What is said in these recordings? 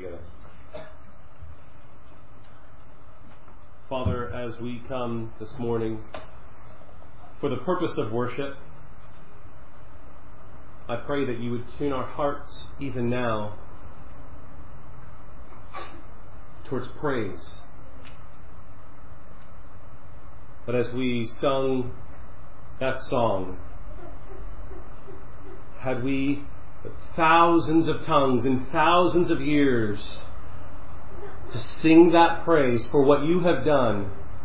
together. Father, as we come this morning for the purpose of worship, I pray that you would tune our hearts even now towards praise. But as we sung that song, had we thousands of tongues and thousands of ears to sing that praise for what you have done,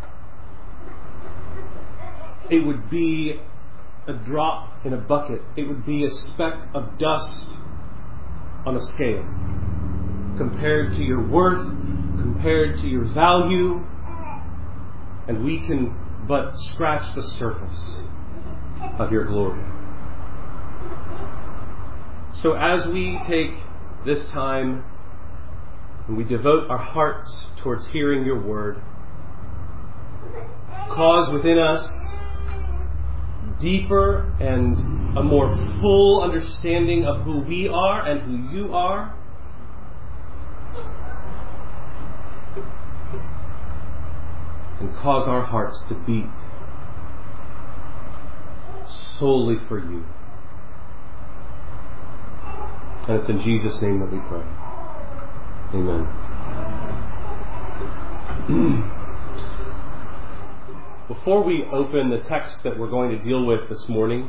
it would be a drop in a bucket. It would be a speck of dust on a scale compared to your worth, compared to your value, and we can but scratch the surface of your glory. So as we take this time and we devote our hearts towards hearing your word, cause within us deeper and a more full understanding of who we are and who you are. And cause our hearts to beat solely for you. And it's in Jesus' name that we pray. Amen. Before we open the text that we're going to deal with this morning,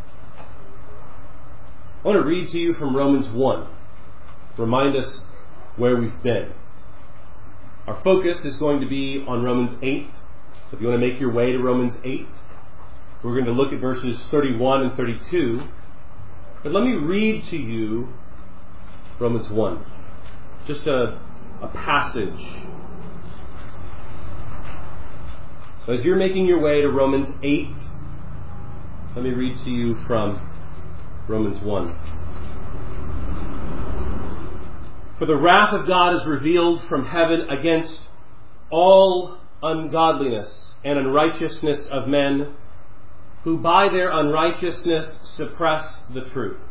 I want to read to you from Romans 1. Remind us where we've been. Our focus is going to be on Romans 8. So if you want to make your way to Romans 8, we're going to look at verses 31 and 32. But let me read to you Romans 1. Just a passage. So as you're making your way to Romans 8, let me read to you from Romans 1. For the wrath of God is revealed from heaven against all ungodliness and unrighteousness of men, who by their unrighteousness suppress the truth.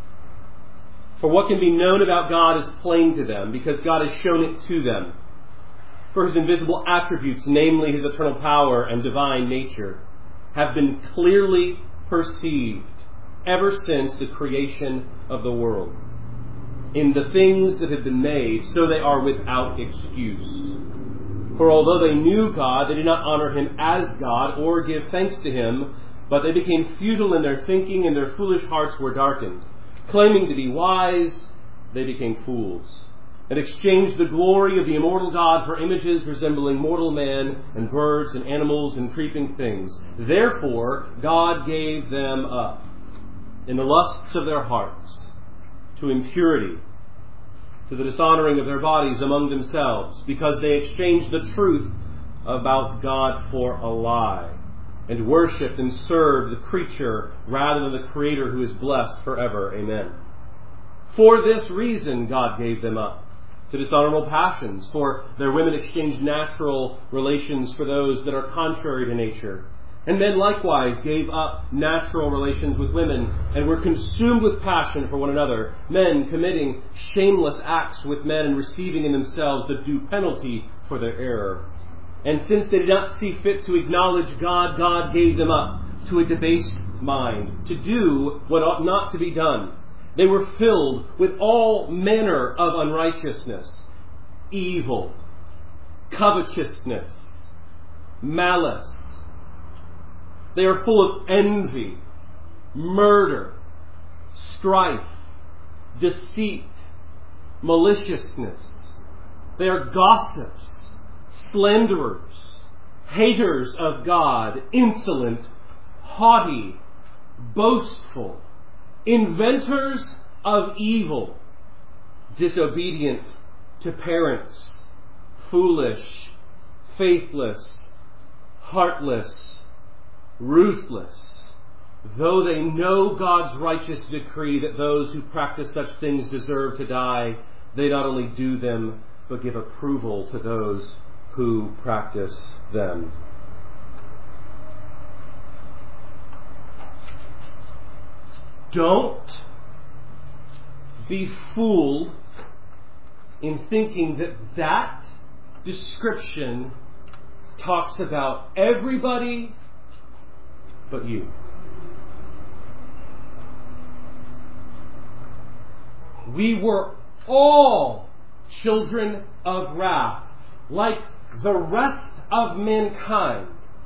For what can be known about God is plain to them, because God has shown it to them. For his invisible attributes, namely his eternal power and divine nature, have been clearly perceived ever since the creation of the world, in the things that have been made, so they are without excuse. For although they knew God, they did not honor him as God or give thanks to him, but they became futile in their thinking, and their foolish hearts were darkened. Claiming to be wise, they became fools, and exchanged the glory of the immortal God for images resembling mortal man and birds and animals and creeping things. Therefore, God gave them up in the lusts of their hearts to impurity, to the dishonoring of their bodies among themselves, because they exchanged the truth about God for a lie, and worshipped and served the creature rather than the Creator, who is blessed forever. Amen. For this reason God gave them up to dishonorable passions, for their women exchanged natural relations for those that are contrary to nature. And men likewise gave up natural relations with women, and were consumed with passion for one another, men committing shameless acts with men, and receiving in themselves the due penalty for their error. And since they did not see fit to acknowledge God, God gave them up to a debased mind, to do what ought not to be done. They were filled with all manner of unrighteousness, evil, covetousness, malice. They are full of envy, murder, strife, deceit, maliciousness. They are gossips, slanderers, haters of God, insolent, haughty, boastful, inventors of evil, disobedient to parents, foolish, faithless, heartless, ruthless. Though they know God's righteous decree that those who practice such things deserve to die, they not only do them, but give approval to those who practice them. Don't be fooled in thinking that that description talks about everybody but you. We were all children of wrath, like the rest of mankind.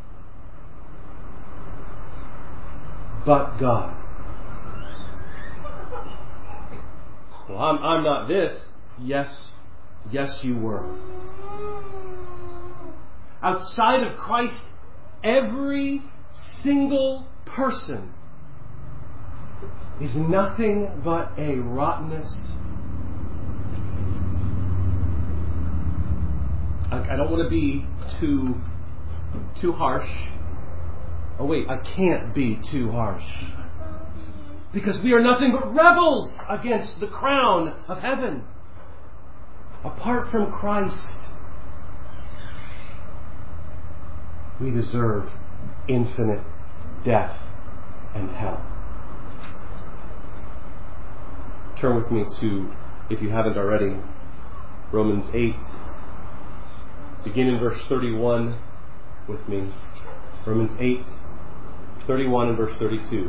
But God. Well, I'm not this. Yes, you were. Outside of Christ, every single person is nothing but a rottenness. I don't want to be too harsh. Oh wait, I can't be too harsh. Because we are nothing but rebels against the crown of heaven. Apart from Christ, we deserve infinite death and hell. Turn with me to, if you haven't already, Romans 8. Begin in verse 31 with me. Romans 8, 31 and verse 32.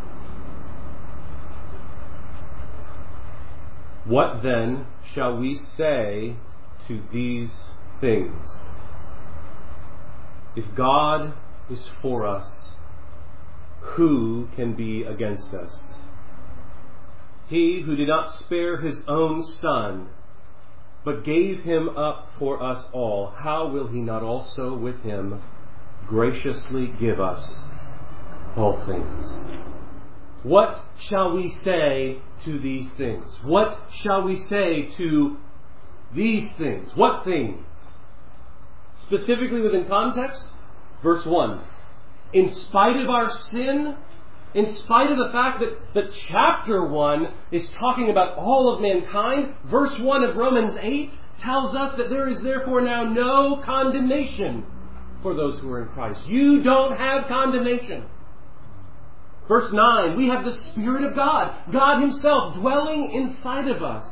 What then shall we say to these things? If God is for us, who can be against us? He who did not spare his own Son, but gave him up for us all, how will he not also with him graciously give us all things? What shall we say to these things? What shall we say to these things? What things? Specifically within context, verse 1. In spite of our sin, in spite of the fact that chapter 1 is talking about all of mankind, verse 1 of Romans 8 tells us that there is therefore now no condemnation for those who are in Christ. You don't have condemnation. Verse 9, we have the Spirit of God, God Himself dwelling inside of us.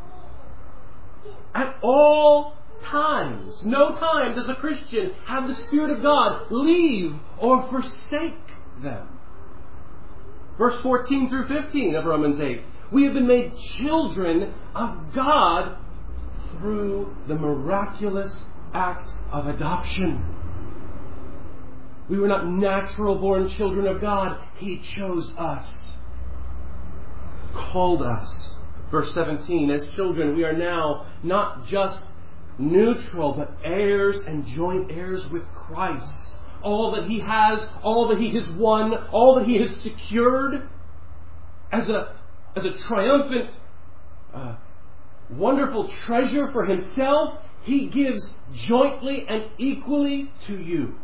At all times, no time does a Christian have the Spirit of God leave or forsake them. Verse 14 through 15 of Romans 8, we have been made children of God through the miraculous act of adoption. We were not natural born children of God. He chose us, called us. Verse 17, as children we are now not just neutral, but heirs and joint heirs with Christ. All that He has, all that He has won, all that He has secured as a triumphant, wonderful treasure for Himself, He gives jointly and equally to you.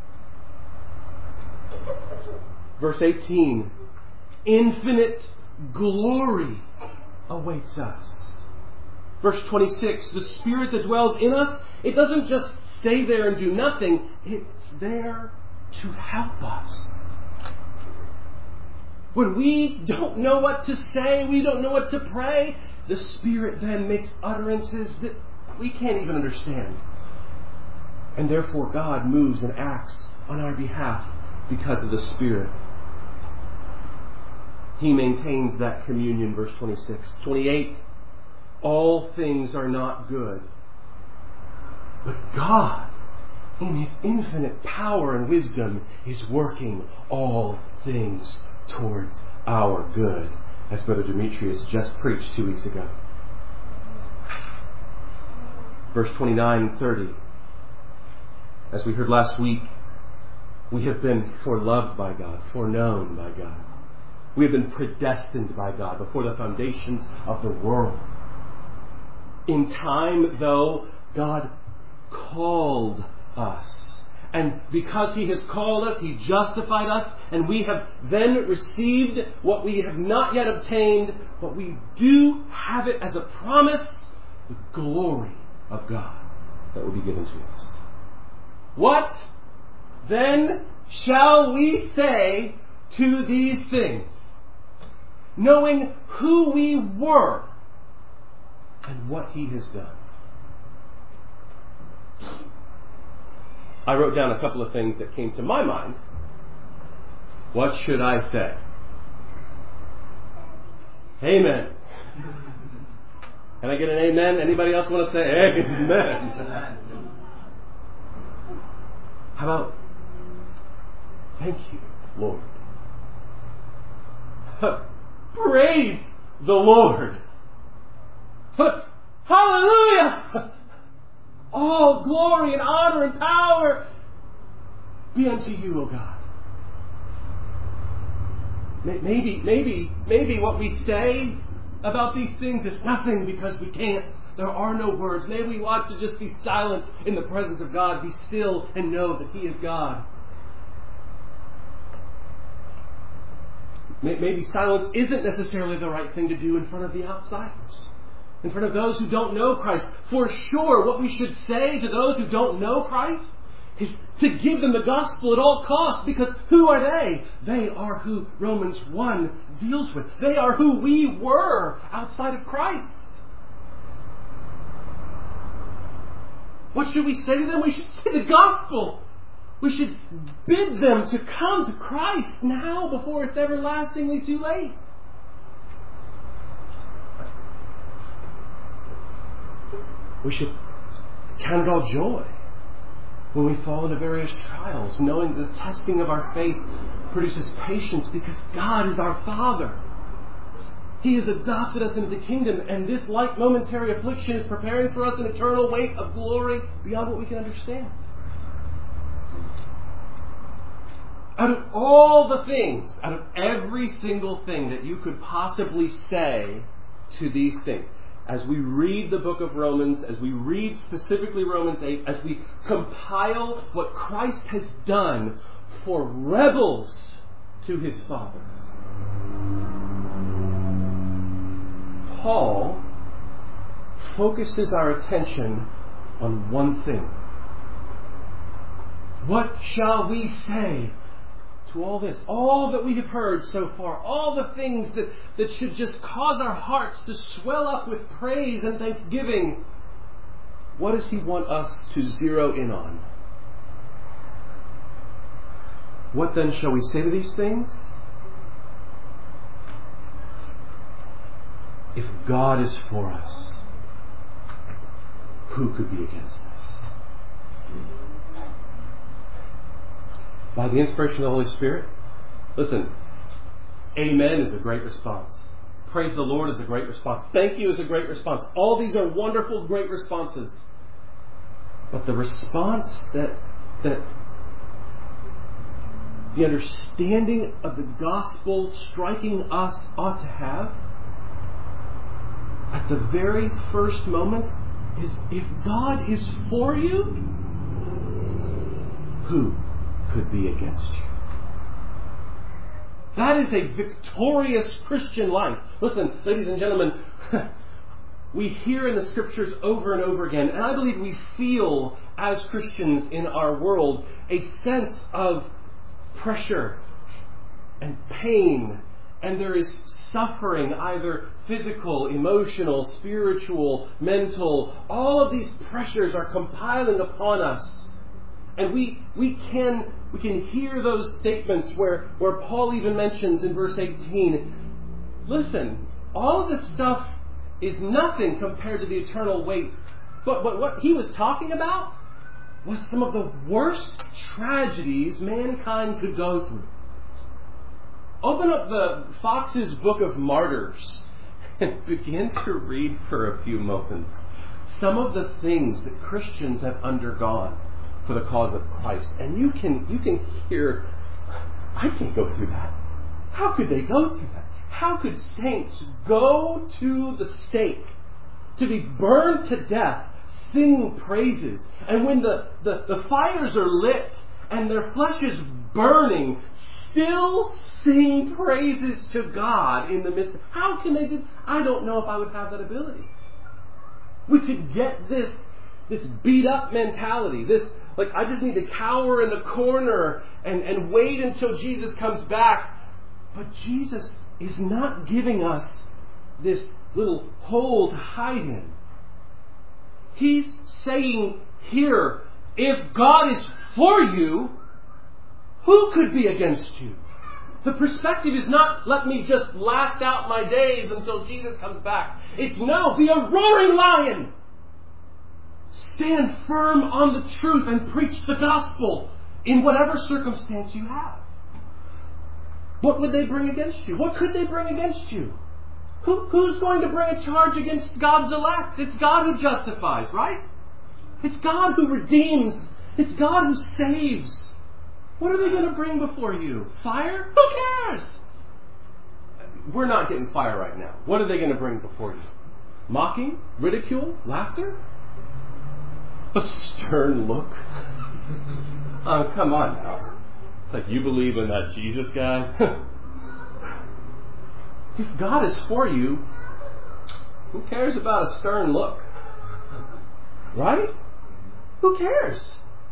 Verse 18, infinite glory awaits us. Verse 26, the Spirit that dwells in us, it doesn't just stay there and do nothing. It's there to help us. When we don't know what to say, we don't know what to pray, the Spirit then makes utterances that we can't even understand. And therefore God moves and acts on our behalf because of the Spirit. He maintains that communion, verse 26. 28, all things are not good. But God, in His infinite power and wisdom, is working all things towards our good, as Brother Demetrius just preached 2 weeks ago. Verse 29 and 30. As we heard last week, we have been foreloved by God, foreknown by God. We have been predestined by God before the foundations of the world. In time, though, God called us. And because He has called us, He justified us, and we have then received what we have not yet obtained, but we do have it as a promise, the glory of God that will be given to us. What then shall we say to these things? Knowing who we were and what He has done. I wrote down a couple of things that came to my mind. What should I say? Amen. Can I get an amen? Anybody else want to say amen? How about thank you, Lord? Praise the Lord. Hallelujah! All glory and honor and power be unto you, O God. Maybe what we say about these things is nothing because we can't. There are no words. Maybe we want to just be silent in the presence of God, be still and know that He is God. Maybe silence isn't necessarily the right thing to do in front of the outsiders, in front of those who don't know Christ. For sure, what we should say to those who don't know Christ is to give them the gospel at all costs, because who are they? They are who Romans 1 deals with. They are who we were outside of Christ. What should we say to them? We should say the gospel. We should bid them to come to Christ now before it's everlastingly too late. We should count it all joy when we fall into various trials, knowing the testing of our faith produces patience, because God is our Father. He has adopted us into the kingdom, and this light momentary affliction is preparing for us an eternal weight of glory beyond what we can understand. Out of all the things, out of every single thing that you could possibly say to these things, as we read the book of Romans, as we read specifically Romans 8, as we compile what Christ has done for rebels to His Father, Paul focuses our attention on one thing. What shall we say to all this? All that we have heard so far, all the things that should just cause our hearts to swell up with praise and thanksgiving. What does He want us to zero in on? What then shall we say to these things? If God is for us, who could be against us? By the inspiration of the Holy Spirit, listen, amen is a great response. Praise the Lord is a great response. Thank you is a great response. All these are wonderful, great responses. But the response that the understanding of the gospel striking us ought to have at the very first moment is, if God is for you, who could be against you? That is a victorious Christian life. Listen, ladies and gentlemen, we hear in the Scriptures over and over again, and I believe we feel as Christians in our world a sense of pressure and pain, and there is suffering, either physical, emotional, spiritual, mental. All of these pressures are compiling upon us. And we can hear those statements where Paul even mentions in verse 18, listen, all of this stuff is nothing compared to the eternal weight. But what he was talking about was some of the worst tragedies mankind could go through. Open up the Fox's Book of Martyrs and begin to read for a few moments some of the things that Christians have undergone for the cause of Christ. And you can hear, I can't go through that. How could they go through that? How could saints go to the stake, to be burned to death, sing praises, and when the fires are lit and their flesh is burning, still sing praises to God in the midst of... How can they do... I don't know if I would have that ability. We could get this beat up mentality, this, like, I just need to cower in the corner and wait until Jesus comes back. But Jesus is not giving us this little hole to hide in. He's saying here, if God is for you, who could be against you? The perspective is not, let me just last out my days until Jesus comes back. It's no, be a roaring lion. Stand firm on the truth and preach the gospel in whatever circumstance you have. What would they bring against you? What could they bring against you? Who's going to bring a charge against God's elect? It's God who justifies, right? It's God who redeems. It's God who saves. What are they going to bring before you? Fire? Who cares? We're not getting fire right now. What are they going to bring before you? Mocking? Ridicule? Laughter? A stern look? Come on now. It's like, you believe in that Jesus guy? If God is for you, who cares about a stern look? Right? Who cares?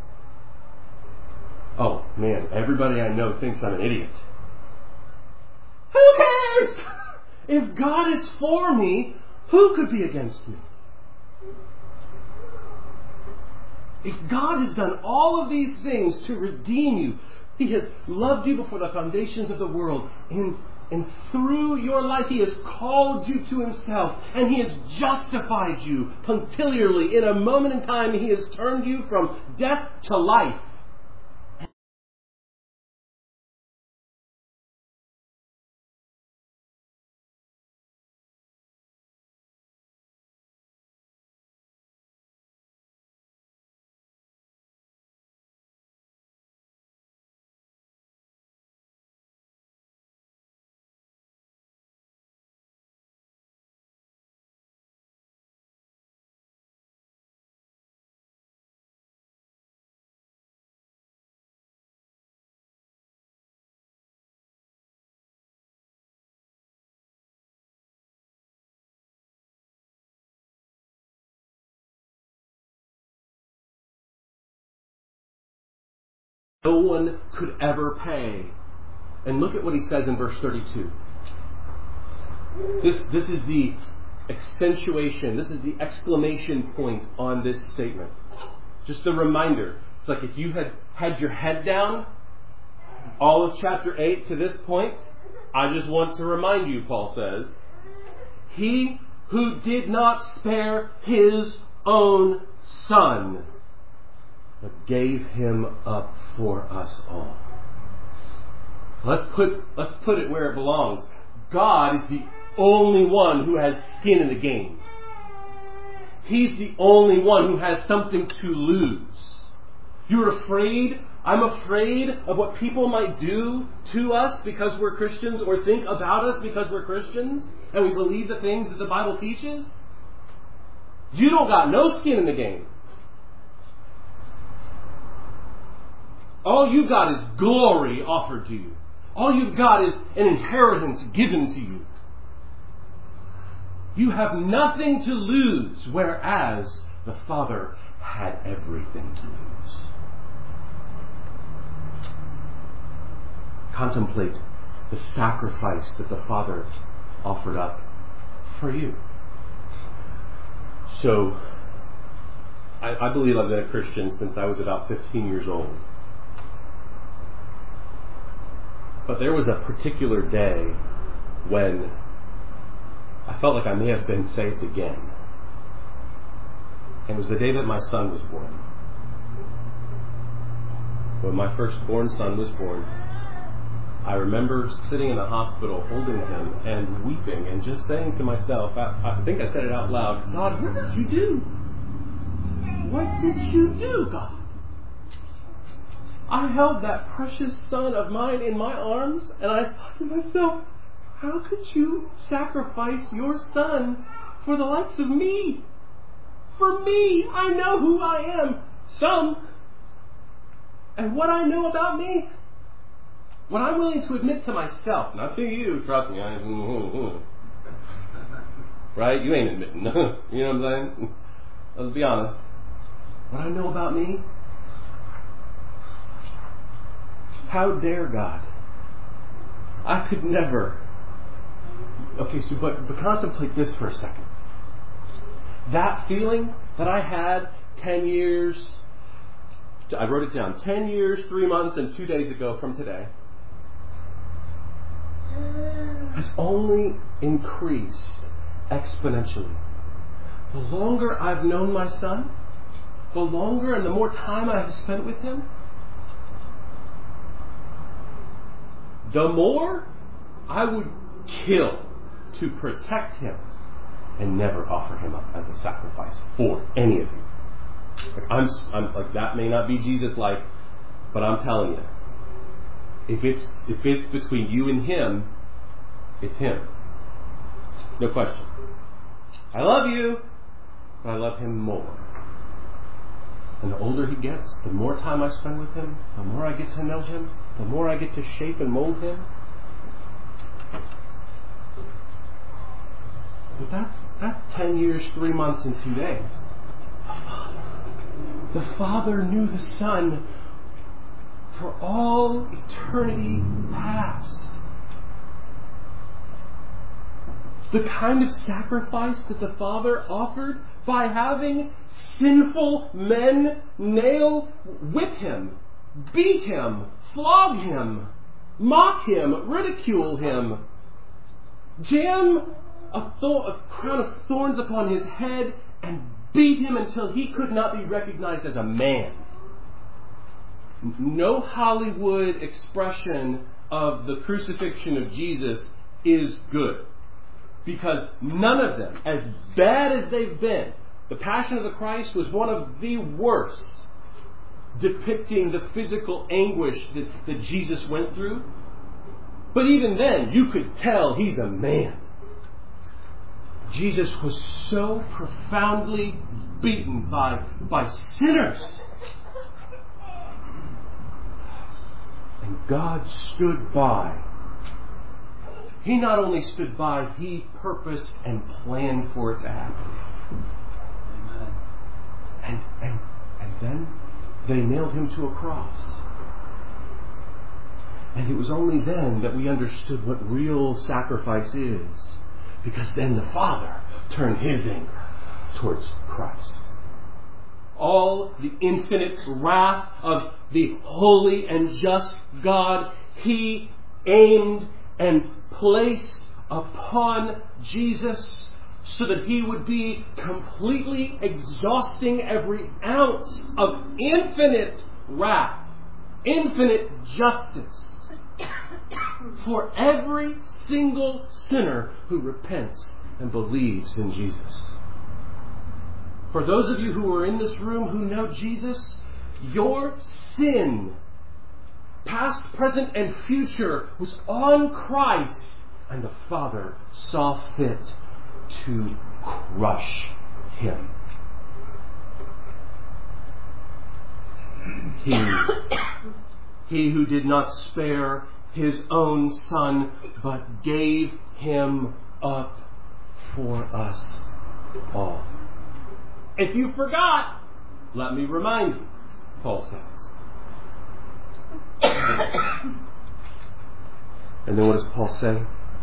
Oh, man, everybody I know thinks I'm an idiot. Who cares? If God is for me, who could be against me? If God has done all of these things to redeem you, He has loved you before the foundations of the world, and through your life He has called you to Himself, and He has justified you punctiliarly. In a moment in time, He has turned you from death to life. No one could ever pay. And look at what he says in verse 32. This is the accentuation, this is the exclamation point on this statement. Just a reminder. It's like if you had your head down all of chapter 8 to this point, I just want to remind you, Paul says, He who did not spare His own Son, but gave Him up for us all. Let's put it where it belongs. God is the only one who has skin in the game. He's the only one who has something to lose. You're afraid? I'm afraid of what people might do to us because we're Christians, or think about us because we're Christians, and we believe the things that the Bible teaches? You don't got no skin in the game. All you've got is glory offered to you. All you've got is an inheritance given to you. You have nothing to lose, whereas the Father had everything to lose. Contemplate the sacrifice that the Father offered up for you. So, I believe I've been a Christian since I was about 15 years old. But there was a particular day when I felt like I may have been saved again. And it was the day that my son was born. When my firstborn son was born, I remember sitting in the hospital holding him and weeping and just saying to myself, I think I said it out loud, God, what did you do? What did you do, God? I held that precious son of mine in my arms, and I thought to myself, how could you sacrifice your son for the likes of me? For me, I know who I am. Some. And what I know about me, what I'm willing to admit to myself, not to you, trust me, right? You ain't admitting. You know what I'm saying? Let's be honest. What I know about me, how dare God? I could never Okay, so but contemplate this for a second. That feeling that I had 10 years, I wrote it down, 10 years, 3 months, and 2 days ago from today, has only increased exponentially. The longer I've known my son, the longer and the more time I have spent with him, the more I would kill to protect him and never offer him up as a sacrifice for any of you. Like I'm like, that may not be Jesus-like, but I'm telling you, if it's between you and him, it's him. No question. I love you, but I love him more. And the older he gets, the more time I spend with him, the more I get to know him, the more I get to shape and mold him. But that's 10 years, 3 months, and 2 days. The Father knew the Son for all eternity past. The kind of sacrifice that the Father offered by having sinful men whip him, beat him, flog him, mock him, ridicule him, jam a crown of thorns upon his head, and beat him until he could not be recognized as a man. No Hollywood expression of the crucifixion of Jesus is good. Because none of them, as bad as they've been, the Passion of the Christ was one of the worst, depicting the physical anguish that Jesus went through. But even then, you could tell he's a man. Jesus was so profoundly beaten by sinners. And God stood by. He not only stood by, he purposed and planned for it to happen. Amen. And then they nailed him to a cross. And it was only then that we understood what real sacrifice is. Because then the Father turned his anger towards Christ. All the infinite wrath of the holy and just God, he aimed and placed upon Jesus so that he would be completely exhausting every ounce of infinite wrath, infinite justice for every single sinner who repents and believes in Jesus. For those of you who are in this room who know Jesus, your sin, past, present, and future, was on Christ, and the Father saw fit to crush him. He who did not spare his own Son, but gave him up for us all. If you forgot, let me remind you, Paul says. And then what does Paul say?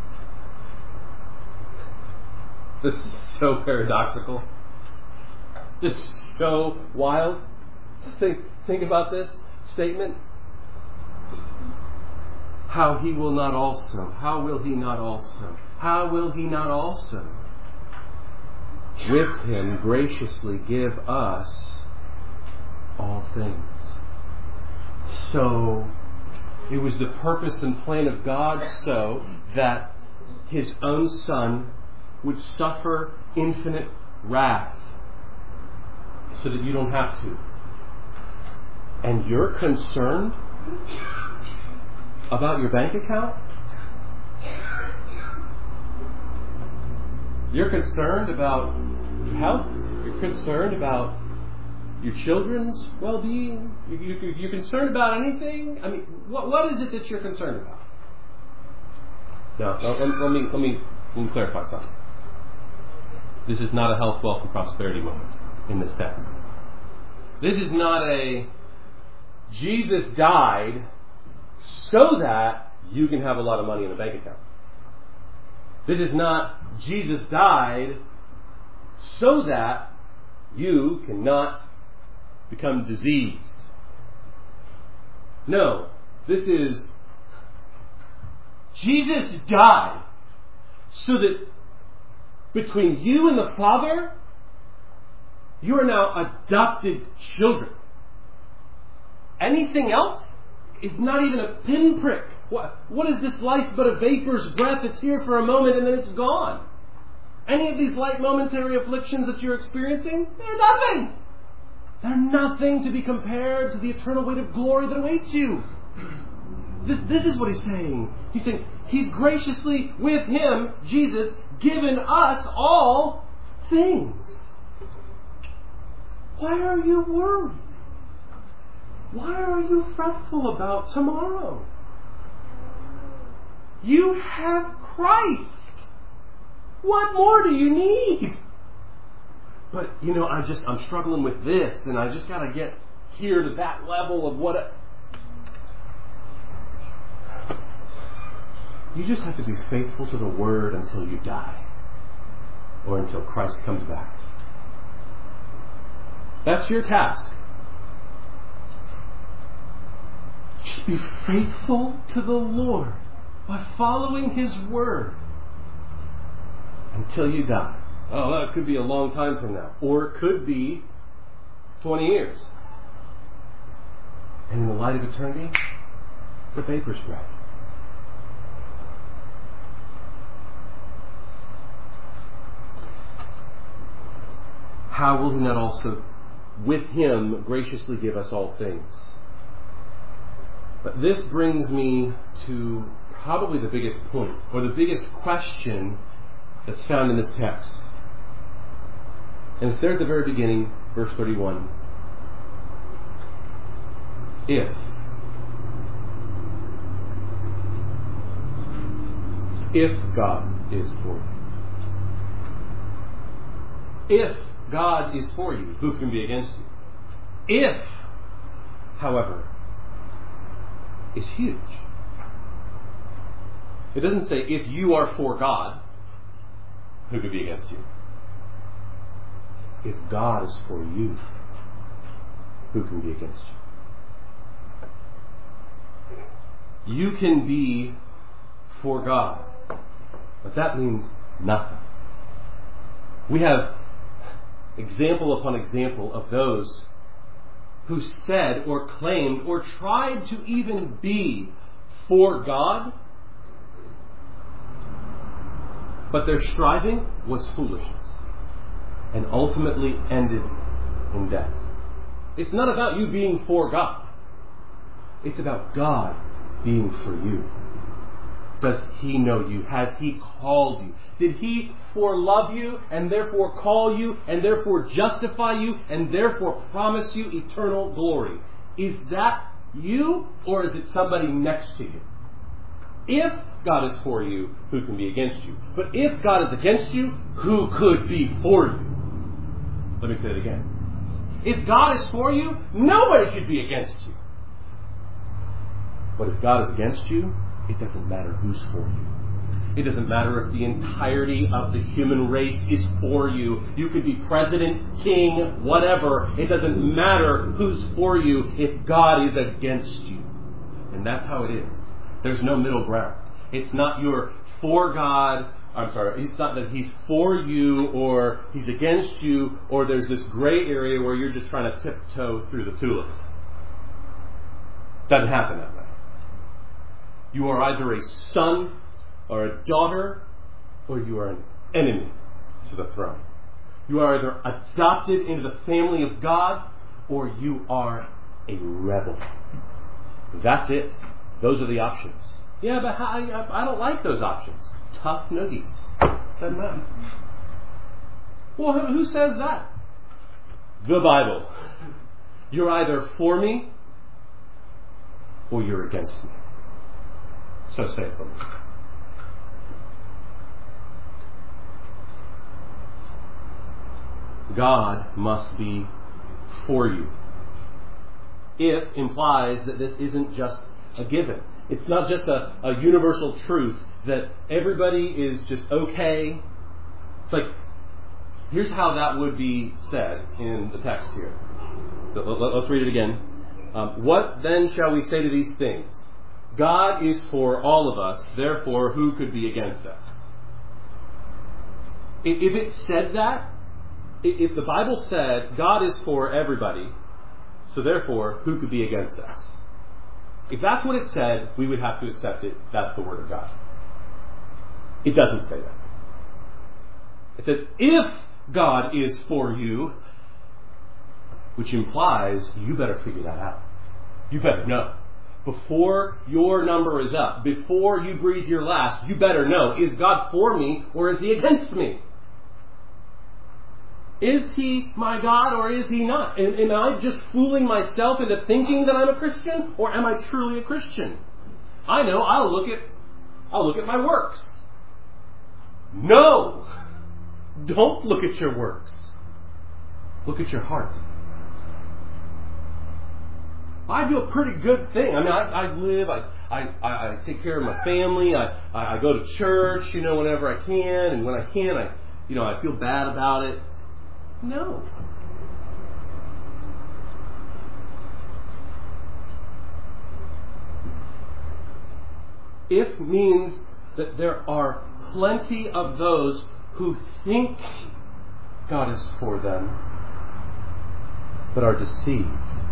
This is so paradoxical. This is so wild. Think about this statement. How will he not also with him graciously give us all things? So it was the purpose and plan of God so that his own Son would suffer infinite wrath so that you don't have to. And you're concerned about your bank account? You're concerned about your health? You're concerned about your children's well-being? You're concerned about anything? I mean, what is it that you're concerned about? Now, let me clarify something. This is not a health, wealth, and prosperity moment in this text. This is not a Jesus died so that you can have a lot of money in the bank account. This is not Jesus died so that you cannot become diseased. No, this is Jesus died so that between you and the Father, you are now adopted children. Anything else is not even a pinprick. What is this life but a vapor's breath that's here for a moment and then it's gone? Any of these light momentary afflictions that you're experiencing, they're nothing. They're nothing to be compared to the eternal weight of glory that awaits you. This is what he's saying. He's saying he's graciously, with him, Jesus, given us all things. Why are you worried? Why are you fretful about tomorrow? You have Christ. What more do you need? But, I'm struggling with this, and I just got to get here to that level of what... You just have to be faithful to the Word until you die, or until Christ comes back. That's your task. Just be faithful to the Lord by following His Word until you die. Oh, that could be a long time from now. Or it could be 20 years. And in the light of eternity, it's a vapor's breath. How will He not also, with Him, graciously give us all things? But this brings me to probably the biggest point, or the biggest question that's found in this text. And it's there at the very beginning, verse 31. If God is for you. If God is for you, who can be against you? If, however, is huge. It doesn't say if you are for God, who could be against you? If God is for you, who can be against you? You can be for God, but that means nothing. We have example upon example of those who said or claimed or tried to even be for God, but their striving was foolishness and ultimately ended in death. It's not about you being for God. It's about God being for you. Does He know you? Has He called you? Did He forelove you and therefore call you and therefore justify you and therefore promise you eternal glory? Is that you, or is it somebody next to you? If God is for you, who can be against you? But if God is against you, who could be for you? Let me say it again. If God is for you, nobody could be against you. But if God is against you, it doesn't matter who's for you. It doesn't matter if the entirety of the human race is for you. You could be president, king, whatever. It doesn't matter who's for you if God is against you. And that's how it is. There's no middle ground. It's not you're for God. It's not that He's for you or He's against you, or there's this gray area where you're just trying to tiptoe through the tulips. It doesn't happen that way. You are either a son or a daughter, or you are an enemy to the throne. You are either adopted into the family of God, or you are a rebel. That's it. Those are the options. Yeah, but I don't like those options. Tough noogies. Doesn't matter. Well, who says that? The Bible. You're either for me, or you're against me. So say it for me. God must be for you. If implies that this isn't just a given. It's not just a universal truth that everybody is just okay. It's like, here's how that would be said in the text here. Let's read it again. What then shall we say to these things? God is for all of us, therefore who could be against us? If it said that, if the Bible said God is for everybody, so therefore who could be against us? If that's what it said, we would have to accept it. That's the Word of God. It doesn't say that. It says, if God is for you, which implies you better figure that out. You better know. Before your number is up, before you breathe your last, you better know, is God for me or is He against me? Is He my God or is He not? Am I just fooling myself into thinking that I'm a Christian, or am I truly a Christian? I know, I'll look at my works. No! Don't look at your works. Look at your heart. I do a pretty good thing. I mean, I live, I take care of my family, I go to church, whenever I can, and when I can, I feel bad about it. No. If means that there are plenty of those who think God is for them, but are deceived.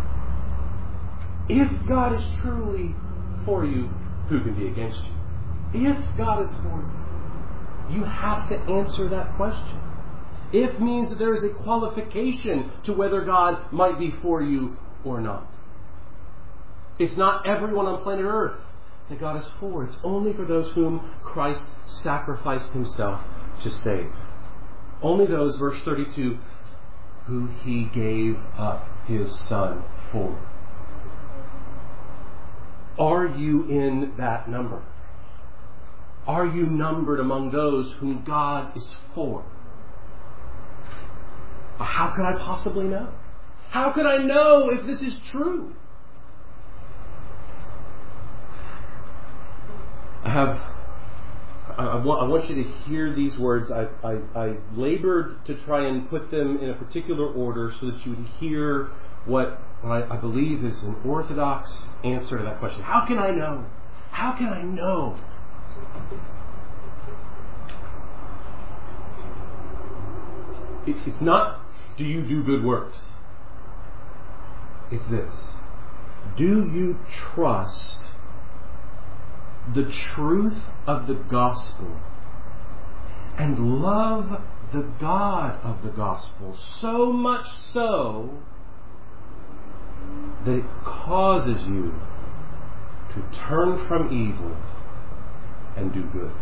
If God is truly for you, who can be against you? If God is for you, you have to answer that question. If means that there is a qualification to whether God might be for you or not. It's not everyone on planet Earth that God is for. It's only for those whom Christ sacrificed Himself to save. Only those, verse 32, who He gave up His Son for. Are you in that number? Are you numbered among those whom God is for? How could I possibly know? How could I know if this is true? I want you to hear these words. I labored to try and put them in a particular order so that you would hear what I believe is an orthodox answer to that question. How can I know? How can I know? It's not, do you do good works? It's this. Do you trust the truth of the gospel and love the God of the gospel so much so that it causes you to turn from evil and do good?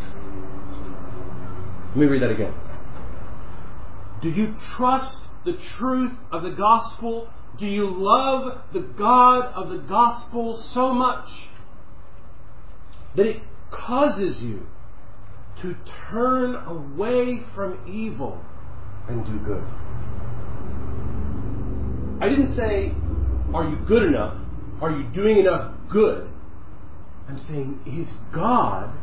Let me read that again. Do you trust the truth of the gospel? Do you love the God of the gospel so much that it causes you to turn away from evil and do good? I didn't say, are you good enough? Are you doing enough good? I'm saying, is God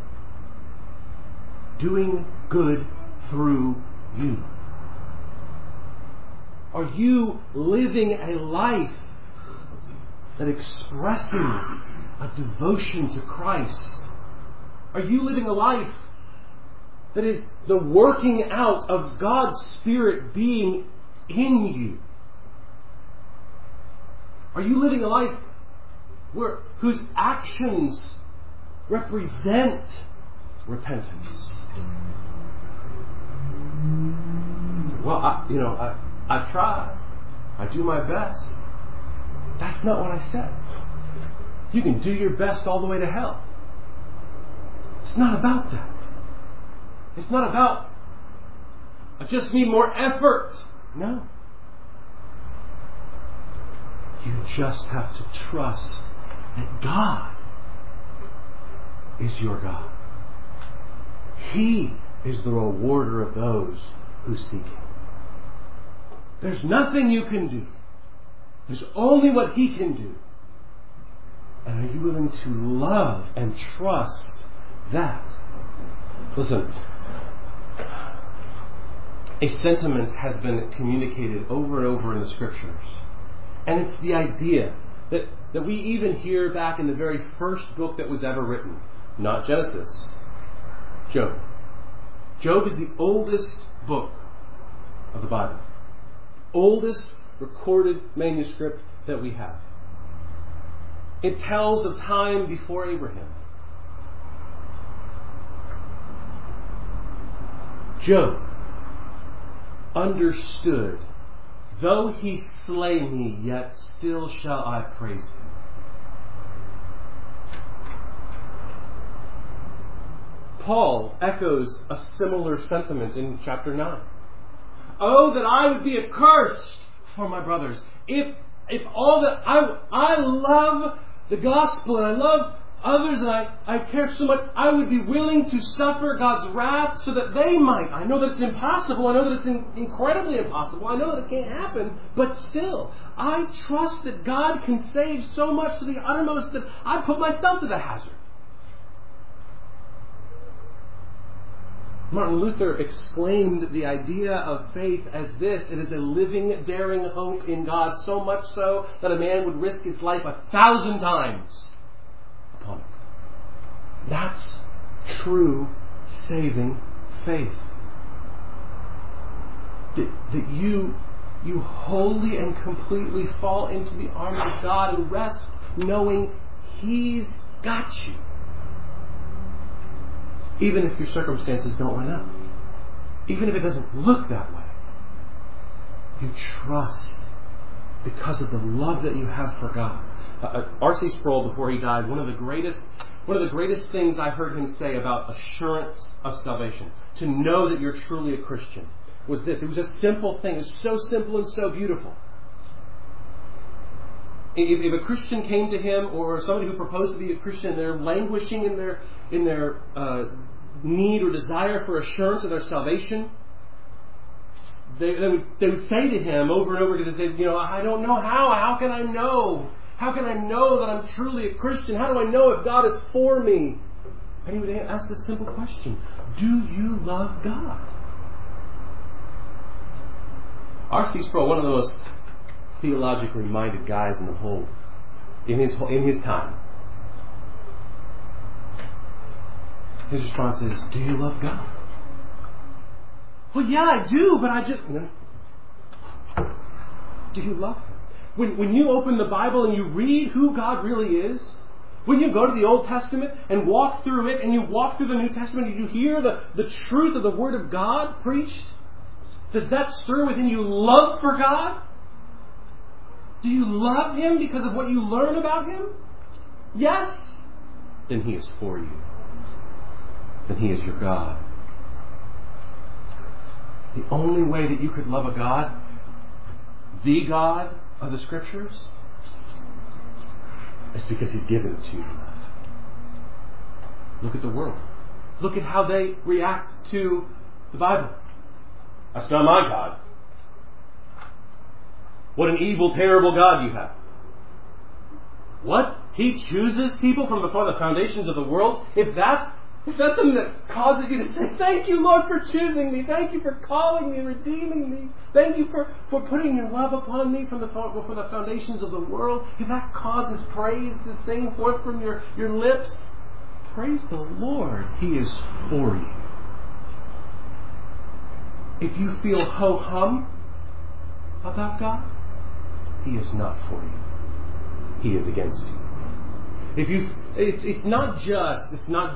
doing good through you? Are you living a life that expresses a devotion to Christ? Are you living a life that is the working out of God's Spirit being in you? Are you living a life whose actions represent repentance? Well, I try. I do my best. That's not what I said. You can do your best all the way to hell. It's not about that. It's not about, I just need more effort. No. You just have to trust that God is your God. He is the rewarder of those who seek Him. There's nothing you can do. There's only what He can do. And are you willing to love and trust that? Listen, a sentiment has been communicated over and over in the Scriptures. And it's the idea that we even hear back in the very first book that was ever written. Not Genesis. Job. Job is the oldest book of the Bible. Oldest recorded manuscript that we have. It tells of time before Abraham. Job understood, though he slay me, yet still shall I praise him. Paul echoes a similar sentiment in chapter 9. Oh, that I would be accursed for my brothers. If all that I love the gospel and I love others and I care so much, I would be willing to suffer God's wrath so that they might. I know that it's impossible. I know that it's incredibly impossible. I know that it can't happen. But still, I trust that God can save so much to the uttermost that I put myself to the hazard. Martin Luther exclaimed the idea of faith as this: it is a living, daring hope in God, so much so that a man would risk his life 1,000 times upon it. That's true saving faith. That you wholly and completely fall into the arms of God and rest knowing He's got you. Even if your circumstances don't line up. Even if it doesn't look that way. You trust because of the love that you have for God. R.C. Sproul, before he died, one of the greatest things I heard him say about assurance of salvation, to know that you're truly a Christian, was this. It was a simple thing. It was so simple and so beautiful. If a Christian came to him, or somebody who proposed to be a Christian, they're languishing in their need or desire for assurance of their salvation, they would say to him over and over again, they say, I don't know how. How can I know? How can I know that I'm truly a Christian? How do I know if God is for me? And he would ask this simple question: do you love God? R.C. Sproul, one of the most theologically minded guys in the whole, in his time. His response is, do you love God? Well, yeah, I do, but I just... Do you love Him? When you open the Bible and you read who God really is, when you go to the Old Testament and walk through it, and you walk through the New Testament and you hear the truth of the Word of God preached, does that stir within you love for God? Do you love Him because of what you learn about Him? Yes? Then He is for you. Then He is your God. The only way that you could love a God, the God of the Scriptures, is because He's given it to you to love. Look at the world. Look at how they react to the Bible. That's not my God. What an evil, terrible God you have. What? He chooses people from before the foundations of the world? If that's something that causes you to say, thank you, Lord, for choosing me. Thank you for calling me, redeeming me. Thank you for putting your love upon me from before the foundations of the world. If that causes praise to sing forth from your lips, praise the Lord. He is for you. If you feel ho-hum about God, He is not for you. He is against you. It's not just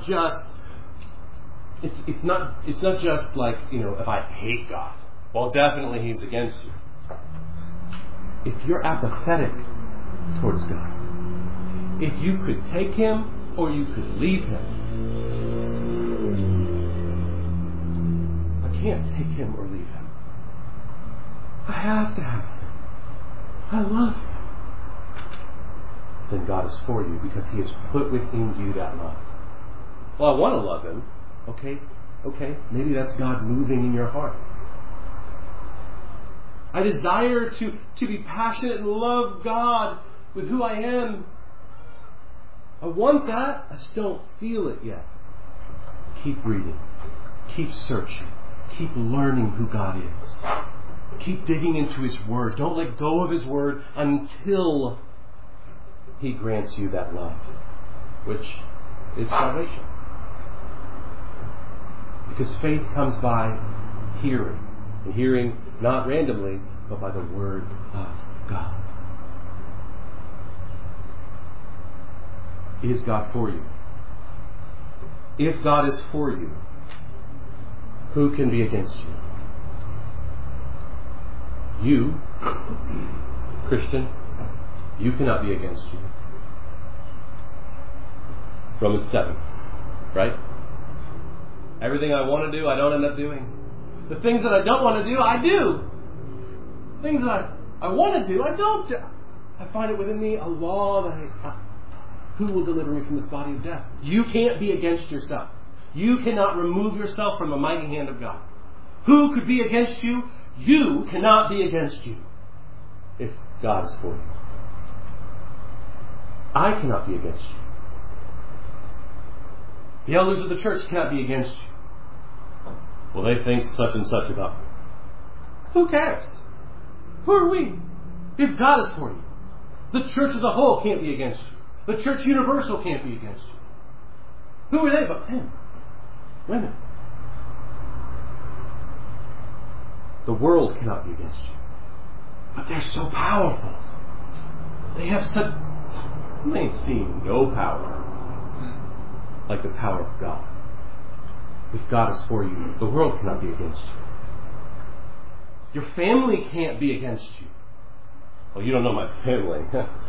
like, if I hate God, well, definitely He's against you. If you're apathetic towards God, if you could take Him or you could leave Him, I can't take Him or leave Him. I have to have Him. I love Him. Then God is for you because He has put within you that love. Well, I want to love Him. Okay. Maybe that's God moving in your heart. I desire to be passionate and love God with who I am. I want that. I just don't feel it yet. Keep reading. Keep searching. Keep learning who God is. Keep digging into His Word. Don't let go of His Word until He grants you that love, which is salvation. Because faith comes by hearing. And hearing not randomly, but by the Word of God. Is God for you? If God is for you, who can be against you? You, Christian, you cannot be against you. Romans 7, right? Everything I want to do, I don't end up doing. The things that I don't want to do, I do. Things that I want to do, I don't do. I find it within me a law that who will deliver me from this body of death? You can't be against yourself. You cannot remove yourself from the mighty hand of God. Who could be against you? You cannot be against you if God is for you. I cannot be against you. The elders of the church cannot be against you. Well, they think such and such about me. Who cares? Who are we? If God is for you. The church as a whole can't be against you. The church universal can't be against you. Who are they but men? Women. The world cannot be against you. But they're so powerful. They have such... You ain't seen no power like the power of God. If God is for you, the world cannot be against you. Your family can't be against you. Well, you don't know my family.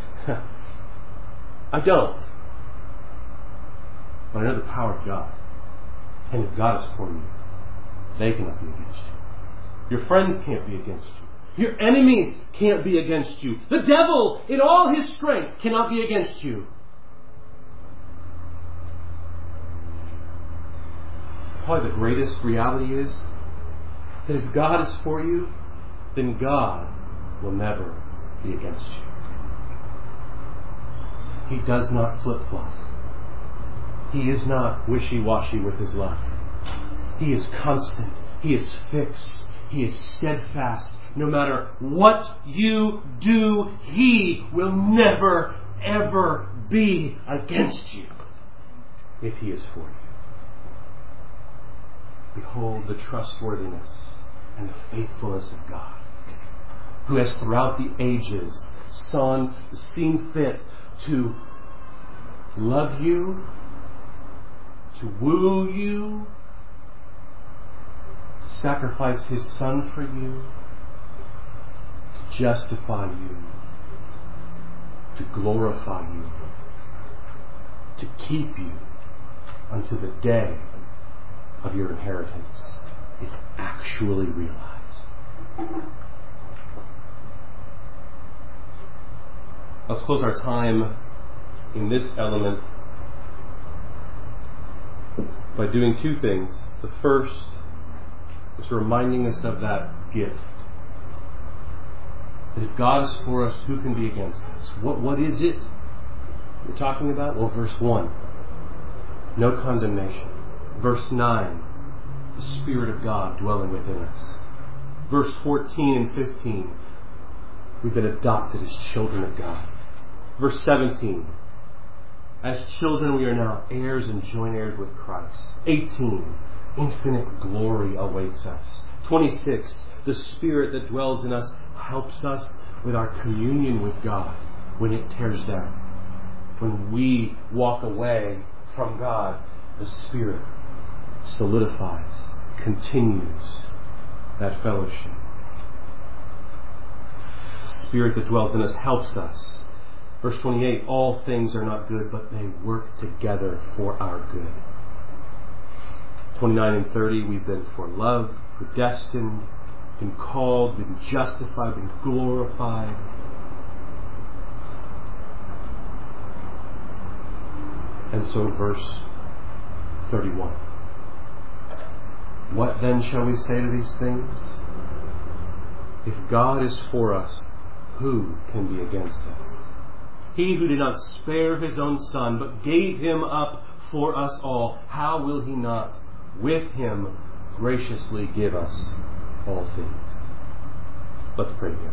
I don't. But I know the power of God. And if God is for you, they cannot be against you. Your friends can't be against you. Your enemies can't be against you. The devil, in all his strength, cannot be against you. Probably the greatest reality is that if God is for you, then God will never be against you. He does not flip-flop. He is not wishy-washy with His love. He is constant. He is fixed. He is steadfast. No matter what you do, He will never, ever be against you if He is for you. Behold the trustworthiness and the faithfulness of God, who has throughout the ages seen fit to love you, to woo you, to sacrifice His Son for you, to justify you, to glorify you, to keep you unto the day of your inheritance is actually realized. Let's close our time in this element by doing two things. The first is reminding us of that gift. That if God is for us, who can be against us? What is it we're talking about? Well, verse 1, no condemnation. Verse 9, the Spirit of God dwelling within us. Verse 14 and 15, we've been adopted as children of God. Verse 17, as children we are now heirs and joint heirs with Christ. 18, infinite glory awaits us. 26, the Spirit that dwells in us helps us with our communion with God when it tears down. When we walk away from God, the Spirit solidifies, continues that fellowship. The Spirit that dwells in us helps us. Verse 28, all things are not good, but they work together for our good. 29 and 30, we've been foreloved, predestined, been called, been justified, been glorified. And so verse 31. What then shall we say to these things? If God is for us, who can be against us? He who did not spare his own Son, but gave him up for us all, how will he not with him graciously give us all things? Let's pray here.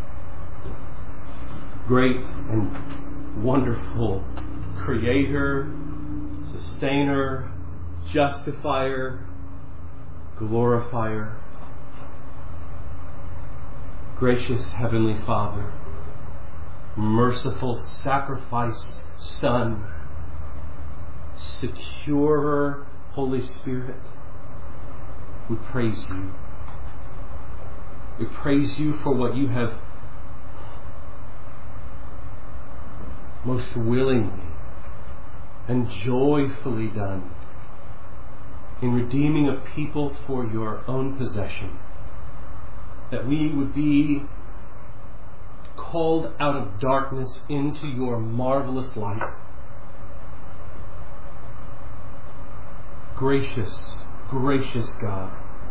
Great and wonderful Creator, Sustainer, Justifier, Glorifier, gracious Heavenly Father, merciful sacrificed Son, securer Holy Spirit, we praise you. We praise you for what you have most willingly and joyfully done in redeeming a people for your own possession, that we would be called out of darkness into your marvelous light. Gracious, gracious God,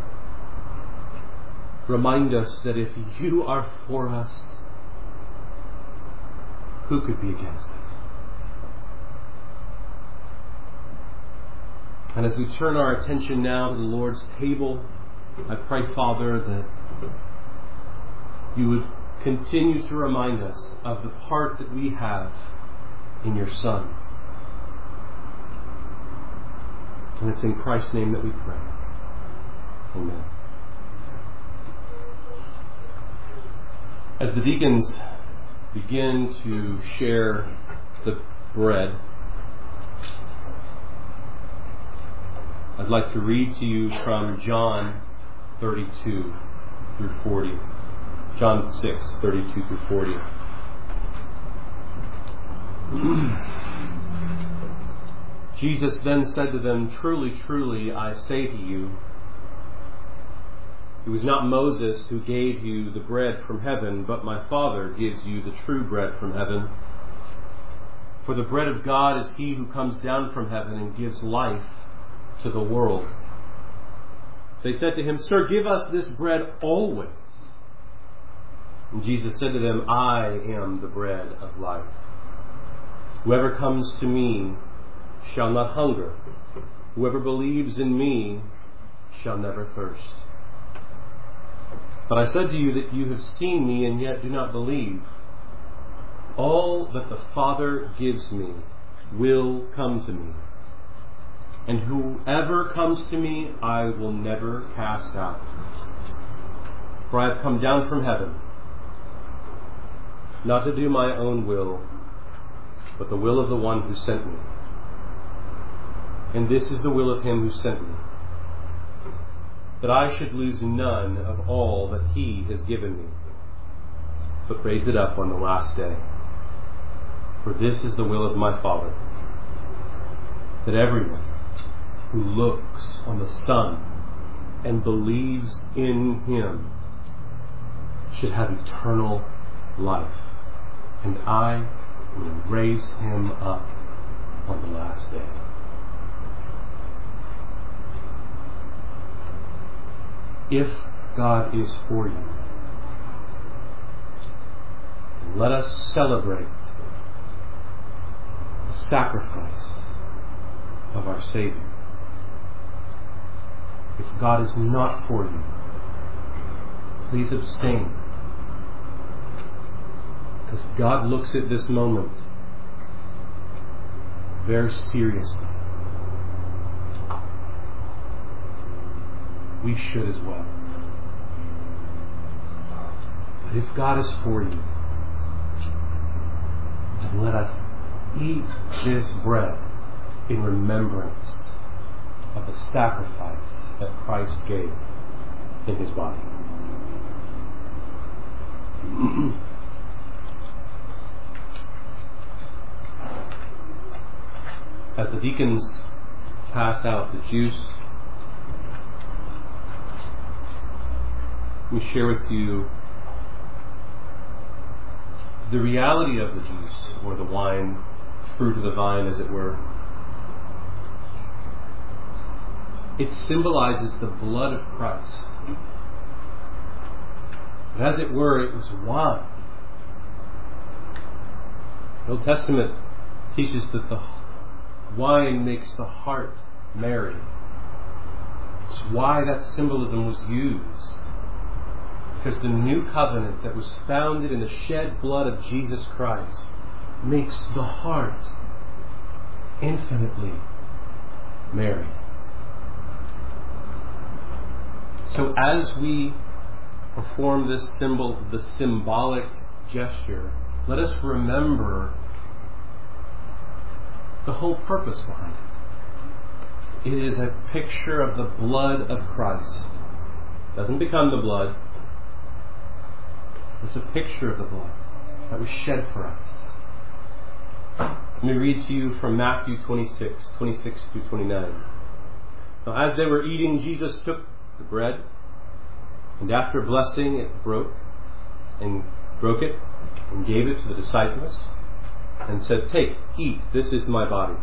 remind us that if you are for us, who could be against us? And as we turn our attention now to the Lord's table, I pray, Father, that you would continue to remind us of the part that we have in your Son. And it's in Christ's name that we pray. Amen. As the deacons begin to share the bread, I'd like to read to you from John 32 through 40. John 6, 32 through 40. Jesus then said to them, "Truly, truly, I say to you, it was not Moses who gave you the bread from heaven, but my Father gives you the true bread from heaven. For the bread of God is he who comes down from heaven and gives life to the world." They said to him, "Sir, give us this bread always." And Jesus said to them, "I am the bread of life. Whoever comes to me shall not hunger. Whoever believes in me shall never thirst. But I said to you that you have seen me and yet do not believe. All that the Father gives me will come to me. And whoever comes to me, I will never cast out. For I have come down from heaven, not to do my own will, but the will of the one who sent me. And this is the will of him who sent me, that I should lose none of all that he has given me, but raise it up on the last day. For this is the will of my Father, that everyone who looks on the Son and believes in him should have eternal life, and I will raise him up on the last day. If God is for you, let us celebrate the sacrifice of our Savior. If God is not for you, please abstain, because God looks at this moment very seriously. We should as well. But if God is for you, then let us eat this bread in remembrance of the sacrifice that Christ gave in his body. As the deacons pass out the juice, we share with you the reality of the juice, or the wine, fruit of the vine as it were. It symbolizes the blood of Christ. But as it were, it was wine. The Old Testament teaches that the wine makes the heart merry. It's why that symbolism was used. Because the new covenant that was founded in the shed blood of Jesus Christ makes the heart infinitely merry. So as we perform this symbol, the symbolic gesture, let us remember the whole purpose behind it. It is a picture of the blood of Christ. It doesn't become the blood. It's a picture of the blood that was shed for us. Let me read to you from Matthew 26 through 29. Now, as they were eating, Jesus took the bread, and after blessing it, broke it, and gave it to the disciples, and said, "Take, eat, this is my body."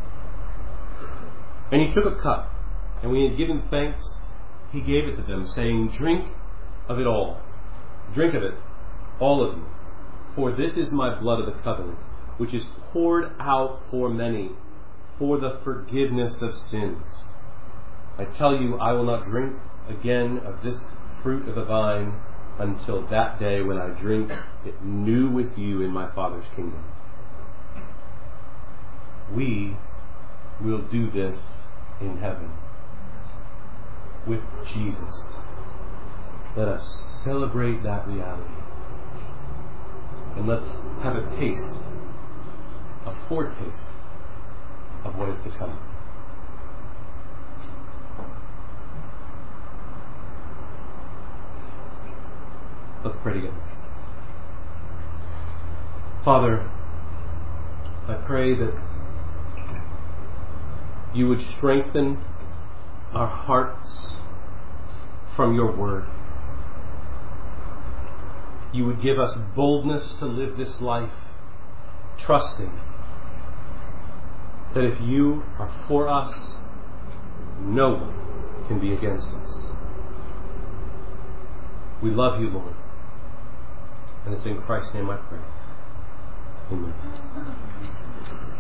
And he took a cup, and when he had given thanks, he gave it to them, saying, "Drink of it all. Drink of it, all of you. For this is my blood of the covenant, which is poured out for many for the forgiveness of sins. I tell you, I will not drink again of this fruit of the vine until that day when I drink it new with you in my Father's kingdom." We will do this in heaven with Jesus. Let us celebrate that reality. And let's have a taste, a foretaste of what is to come. Let's pray together. Father, I pray that you would strengthen our hearts from your word. You would give us boldness to live this life, trusting that if you are for us, no one can be against us. We love you, Lord. And it's in Christ's name I pray. Amen.